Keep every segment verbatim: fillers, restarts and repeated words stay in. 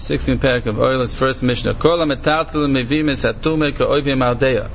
sixteenth parak of Oil's first Mishnah. Kol ha-metaltel mevim es hatume ka'oivim aldeya.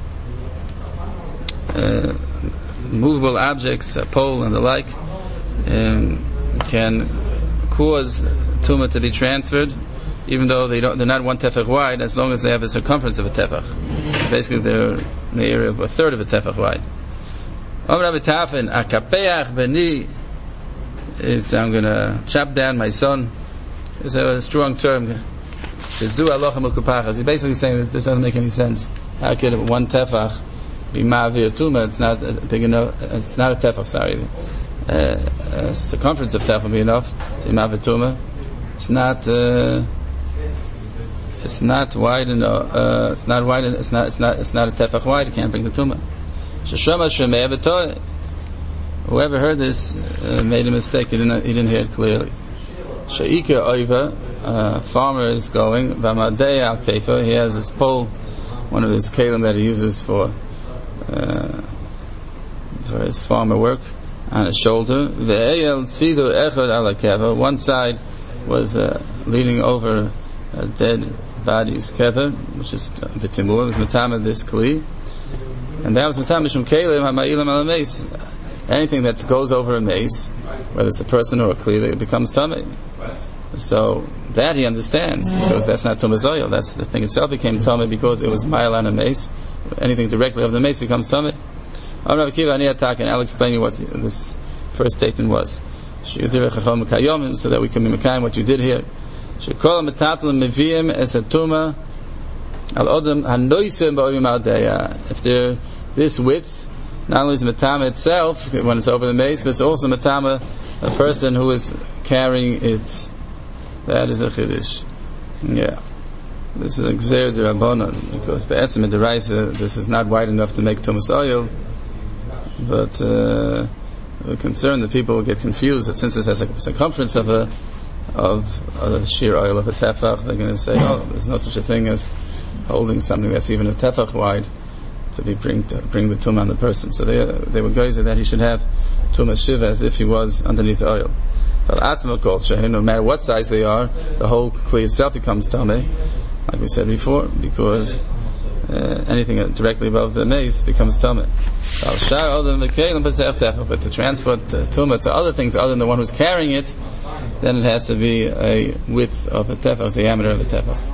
Movable objects, a pole and the like, um, can cause tumah to be transferred, even though they don't, they're not one tefach wide, as long as they have a circumference of a tefach. Basically, they're in the area of a third of a tefach wide. Om Rabbi Tafin, akapeach beni, is I'm going to chop down my son. It's a strong term. He's basically saying that this doesn't make any sense. How could one tefach be ma'avir tumah? It's not big enough. It's not a tefach. Sorry, uh, a circumference of tefach would be enough to be ma'avir tumah. It's not. Uh, it's not wide enough. Uh, it's not wide. It's not. It's not. It's not a tefach wide. You can't bring the tumah. Sheshama shemei b'toy. Whoever heard this uh, made a mistake. He didn't. He didn't hear it clearly. She'ika oiva, a farmer is going. V'amadei al teifa. He has this pole, one of his kalim that he uses for uh, for his farmer work, on his shoulder. Ve'eyel tzidu echad ala keva. One side was uh, leaning over a dead body's keva, which is v'timur. It was matama this kli, and that was matama shum kalim ha'ma'ilam ala meis. Anything that goes over a mace, whether it's a person or a kli, it becomes tummy. So that he understands, because that's not tumah zoyel. That's the thing itself became tummy because it was mile on a mace. Anything directly over the mace becomes tummy. I'll explain you what this first statement was, so that we can be mekayim what you did here. If they're this width, not only is matama itself when it's over the mace, but it's also matama a person who is carrying it. That is a chiddush. Yeah, this is a gzeir d'Rabbanan, because be'etzem d'Oraisa this is not wide enough to make tumas oil. But uh, we're concerned that people will get confused that since this has a circumference of a of a sheer oil of a tefach, they're going to say, oh, there's no such a thing as holding something that's even a tefach wide to be bring to bring the tumah on the person. So they they were going to say that he should have tumah shiva as if he was underneath the oil. But atma culture, no matter what size they are, the whole kli itself becomes tameh, like we said before, because uh, anything directly above the mace becomes tameh. But to transport uh, tumah to other things other than the one who's carrying it, then it has to be a width of a tefach, diameter of a tefach.